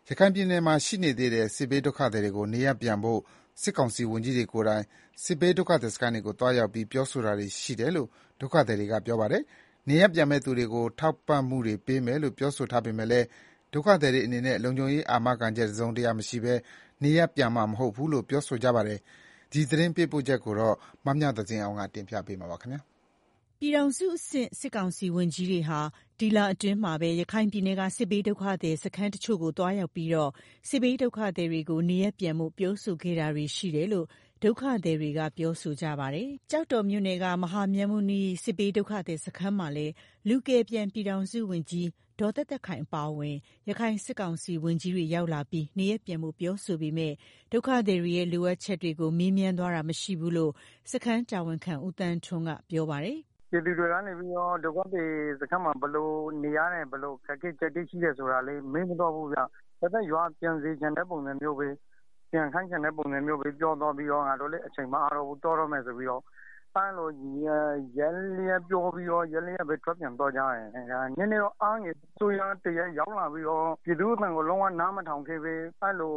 ရခိုင်ပြည်နယ်မှာရှိနေသေးတဲ့စစ်ဘေးဒုက္ခသည်တွေကိုနေရပ်ပြန်ဖို့စစ်ကောင်စီဝန်ကြီးတွေကိုယ်တိုင်စစ်ဘေးဒုက္ခသည်စခန်းတွေကိုသွားရောက်ပြီးပြောဆိုတာတွေရှိတယ်လို့ဒုက္ခသည်တွေကပြောပါတယ်။နေရပ်ပြန်မဲ့သူတွေကိုထောက်ပံ့မှုတွေပေးမယ်လို့ပြောဆိုထားပေမဲ့လည်းဒုက္ခသည်တွေအနေနဲ့လုံခြုံရေးအာမခံချက်တစုံတရာမရှိဘဲနေရပ်ပြန်မှာမဟုတ်ဘူးလို့ပြောဆိုကြပါတယ်။ဒီသတင်းပေးပို့ချက်ကိုမမြသဇင်အောင်ကတင်ပြပေးထားပါတယ်။ပြည်ထောင်စုအဆင့်စစ်ကောင်စီဝန်ကြီးတွေဟာဒီလအတွင်းမှာပဲရခိုင်ပြည်နယ်ကစစ်ဘေးဒုက္ခသည်စခန်းတချို့ကိုသွားရောက်ပြီးစစ်ဘေးဒုက္ခသည်တွေကိုနေရပ်ပြန်ဖို့ပြောဆိုခဲ့တာတွေရှိတယ်လို့ဒုက္ခသည်တွေကပြောဆိုကြပါတယ်။ကျောက်တော်မြို့နယ်ကမဟာမြတ်မုနီစစ်ဘေးဒုက္ခသည်စခန်းမှာလည်းလူကယ်ပြန်ပြည်ထောင်စုဝန်ကြီးဒေါ်သက်သက်ခိုင်အပါအဝင်ရခိုင်စစ်ကောင်စီဝန်ကြီးတွေရောက်လာပြီးနေရပ်ပြန်ဖို့ပြောဆိုပေမဲ့ဒုက္ခသည်တွေရဲ့လိုအပ်ချက်တွေကိုမေးမြန်းသွားတာမရှိဘူးလို့စခန်းတာဝန်ခံဦးတန်းထွန်းကပြောပါတယ်။ပြည်သူတွေကနေပြီးတော့ဒုက္ခသည်စခန်းမှာဘယ်လိုနေရတယ်ဘယ်လိုခက်ခဲချက်တွေရှိတယ်ဆိုတာလေးမေးမတော့ဘူးဗျ။ဒါရွာပြန်စေချင်တဲ့ပုံစံမျိုးပဲပြန်ခိုင်းချင်တဲ့ပုံစံမျိုးပဲပြောတော့ပြီးတော့ငါတို့လည်းအချိန်မအားတော့ဘူးတော်တော့မယ်ဆိုပြီးတော့အဲလိုရက်လျက်ပြောပြီးတော့ရက်လျက်ပဲထွက်ပြန်တော့ကြတယ်။နည်းနည်းတော့အားငယ်ဆိုရတရက်ရောက်လာပြီးတော့ပြည်သူ့အသံကိုလုံးဝနားမထောင်ခဲ့ပဲအဲလို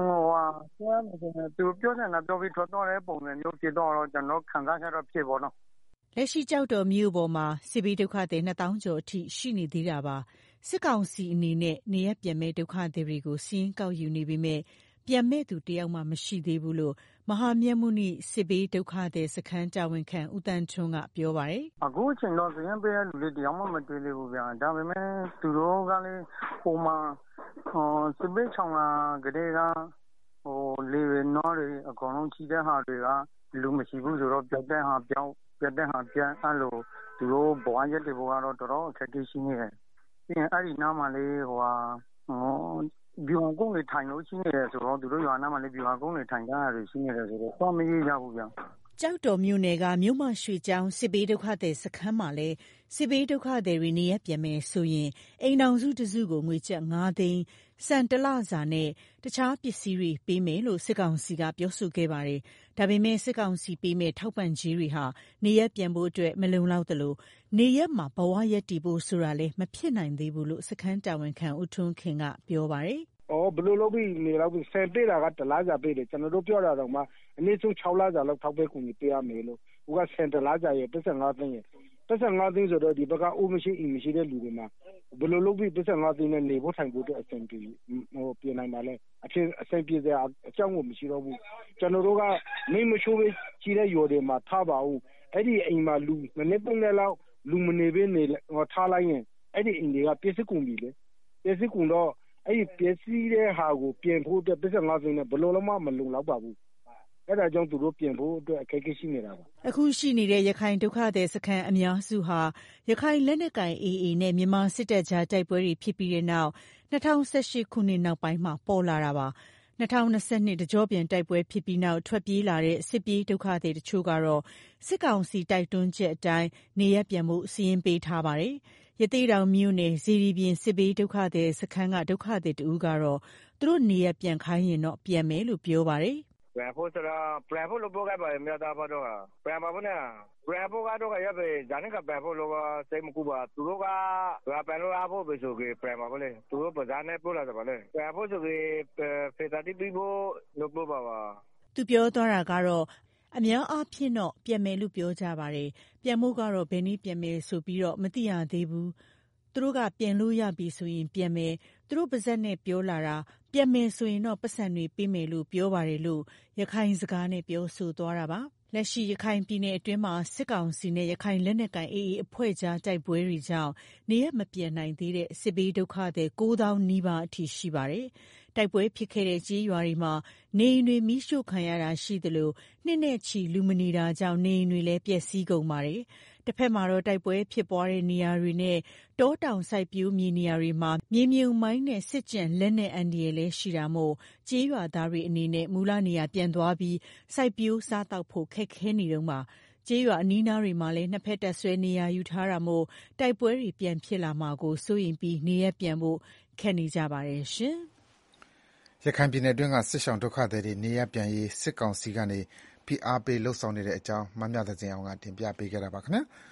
သူပြောချင်တာပြောပြီးထွက်တော့တဲ့ပုံစံမျိုးဖြစ်တော့ကျွန်တော်ခံစားချက်တော့ဖြစ်ပေါ့နော်။လက်ရှိကျောက်တော်မြို့ပေါ်မှာစစ်ဘေးဒုက္ခသည်2000ကျော်အထိရှိနေသေးတာပါ။စစ်ကောင်စီအနေနဲ့နေရပ်ပြန်မဲ့ဒုက္ခသည်တွေကိုစီးရင်ကောက်ယူနေပေမဲ့ပြန်မဲ့သူတယောက်မှမရှိသေးဘူးလို့မဟာမြတ်မုနိစစ်ဘေးဒုက္ခသည်စခန်းတာဝန်ခံဦးတန်းထွန်းကပြောပါတယ်။အခုအချိန်တော့စီးရင်ပေးတဲ့လူတွေတယောက်မှမတွေ့သေးဘူးဗျာ။ဒါပေမဲ့သူတို့ကလည်းပုံမှန်စစ်ဘေးချောင်းလာကလေးကလေတွေနွားတွေအကုန်လုံးချီတဲ့ဟာတွေကလူမရှိဘူးဆိုတော့ပြောက်တဲ့ဟာပြောက်ပြတ်တဲ့ဟာပြတ်အဲ့လိုသူတို့ဘဝရက်တွေဘဝတော့တော်တော်အခက်အခဲရှိနေတယ်ပြီးရင်အဲ့ဒီနားမှာလေးဘီဝါကုန်းတွေထိုင်လို့ရှိနေတယ်ဆိုတော့သူတို့ရွာနားမှာလေးဘီဝါကုန်းတွေထိုင်ကြရတယ်ရှိနေတယ်ဆိုတော့တော့မရေးကြဘူးဗျာကျောက်တော်မြို့နယ်ကမြို့မရွှေချောင်းစစ်ဘေးဒုက္ခသည်စခန်းမှာလည်းစစ်ဘေးဒုက္ခသည်တွေနေရပ်ပြန်မယ်ဆိုရင်အိမ်တော်စုတစုကိုငွေကျပ်9သိန်းစံတလစာနဲ့တခြားပစ္စည်းတွေပေးမယ်လို့စစ်ကောင်စီကပြောဆိုခဲ့ပါတယ်။ဒါပေမဲ့စစ်ကောင်စီပေးမဲ့ထောက်ပံ့ကြေးတွေဟာနေရပ်ပြန်ဖို့အတွက်မလုံလောက်သလိုနေရပ်မှာဘဝရပ်တည်ဖို့ဆိုတာလည်းမဖြစ်နိုင်သေးဘူးလို့စခန်းတာဝန်ခံဦးထွန်းခင်ကပြောပါတယ်။ဘယ်လိုလုပ်ပြီးနေတော့ဆယ်ပေးတာကတလားစာပေးတယ်ကျွန်တော်တို့ပြောတာတော့မှအနည်းဆုံး6လစာလောက်ထောက်ပေးကူညီပေးရမယ်လို့ဟိုကဆယ်တလားစာရဲ့55သိန်းရဲ့55သိန်းဆိုတော့ဒီဘက်ကအိုးမရှိအိမ်မရှိတဲ့လူတွေမှာဘယ်လိုလုပ်ပြီး55သိန်းနဲ့နေဖို့ထိုင်ဖို့အတွက်အဆင်ပြေပြင်နိုင်ပါလဲအဆင်ပြေစရာအကြောင်းကိုမရှိတော့ဘူးကျွန်တော်တို့ကမိမချိုးပဲကြီးတဲ့ရော်တွေမှာထားပါဦးအဲ့ဒီအိမ်မှာလူမနေ့ပုံနဲ့လောက်လူမနေပဲနေထားလိုက်ရင်အဲ့ဒီအိမ်တွေကပြည့်စည်ကုန်ပြီလေပြည့်စည်ကုန်တော့အဲ့ဒီပစ္စည်းတဲ့ဟာကိုပြင်ဖို့အတွက်55သိန်းနဲ့ဘယ်လိုမှမလုံလောက်ပါဘူးအဲ့ဒါကြောင့်သူတို့ပြင်ဖို့အတွက်အခက်အခဲရှိနေတာပါအခုရှိနေတဲ့ရခိုင်ဒုက္ခသည်စခန်းအများစုဟာရခိုင်လက်နက်ကိုင် AA နဲ့မြန်မာစစ်တပ်ကြားတိုက်ပွဲတွေဖြစ်ပြီးတဲ့နောက်2018ခုနှစ်နောက်ပိုင်းမှာပေါ်လာတာပါ2022တကြောပြန်တိုက်ပွဲဖြစ်ပြီးနောက်ထွက်ပြေးလာတဲ့စစ်ပြေးဒုက္ခသည်တချို့ကတော့စစ်ကောင်စီတိုက်တွန်းချက်အတိုင်းနေရပ်ပြန်ဖို့စီရင်ပေးထားပါတယ်ရသေ့တောင်မြို့နယ်ဇီရီပြင်စစ်ဘေးဒုက္ခသည်စခန်းကဒုက္ခသည်တဦးကတော့သူတို့နေရပ်ပြန်ခိုင်းရင်တော့ပြန်မယ်လို့ပြောပါတယ်ပြန်ဖို့ဆိုတော့ပြန်ဖို့လို့ပြောခဲ့ပါတယ်မြို့သားဘက်တော့ပြန်ပါဖို့နဲ့ပြန်ဖို့ကတော့ရပဲဂျာနေကပြန်ဖို့လို့စိတ်မကူပါသူတို့ကပြန်လို့အားဖို့ပဲဆိုကြပြန်ပါလေသူတို့ပဇာနဲ့ပို့လာတယ်ပါလေပြန်ဖို့ဆိုကြဖေတာတိပြီးဖို့လို့ပြောပါသူပြောသွားတာကတော့အများအားဖြင့်တော့ပြန်မယ်လို့ပြောကြပါတယ်ပြန်ဖို့ကတော့ဘယ်နည်းပြန်မယ်ဆိုပြီးတော့မသိရသေးဘူးသူတို့ကပြန်လို့ရပြီဆိုရင်ပြန်မယ်သူတို့ပါဇက်နဲ့ပြောလာတာပြန်မယ်ဆိုရင်တော့ပတ်စံတွေပေးမယ်လို့ပြောပါတယ်လို့ရခိုင်စကားနဲ့ပြောဆိုသွားတာပါလက်ရှိရခိုင်ပြည်နယ်အတွင်းမှာစစ်ကောင်စီနဲ့ရခိုင်လက်နက်ကိုင် AA အဖွဲ့ကြားတိုက်ပွဲတွေကြောင့်နေရမပြန်နိုင်သေးတဲ့စစ်ဘေးဒုက္ခသည်9000နီးပါးအထိရှိပါတယ်တိုက်ပွဲဖြစ်ခဲ့တဲ့ကြေးရွာတွေမှာနေအိမ်တွေမိရှို့ခံရတာရှိသလိုနှစ်နဲ့ချီလူမနေတာကြောင့်နေအိမ်တွေလည်းပျက်စီးကုန်ပါတယ်တစ်ဖက်မှာတော့တိုက်ပွဲဖြစ်ပွားတဲ့နေရာတွေနဲ့တောတောင်စိုက်ပျိုးမြေနေရာတွေမှာမြေမြုံမိုင်းနဲ့စစ်ကြံလက်နက်အန္တရာယ်လည်းရှိတာမို့ကြေးရွာသားတွေအနေနဲ့မူလနေရာပြန်သွားပြီးစိုက်ပျိုးစားတောက်ဖို့ခက်ခဲနေတုန်းပါကြေးရွာအနီးနားတွေမှာလည်းနှစ်ဖက်တပ်ဆွဲနေရာယူထားတာမို့တိုက်ပွဲတွေပြန်ဖြစ်လာမှာကိုစိုးရိမ်ပြီးနေရပြန်ဖို့ခက်နေကြပါတယ်ရှင်ရခိုင်ပြည်နယ်တွင်းကစစ်ရှောင်ဒုက္ခသည်တွေနေရပ်ပြန်ရေးစစ်ကောင်စီကနေဖိအားပေးလှုံ့ဆော်နေတဲ့အကြောင်းမမြသဇင်အောင်ကတင်ပြပေးခဲ့တာပါခင်ဗျာ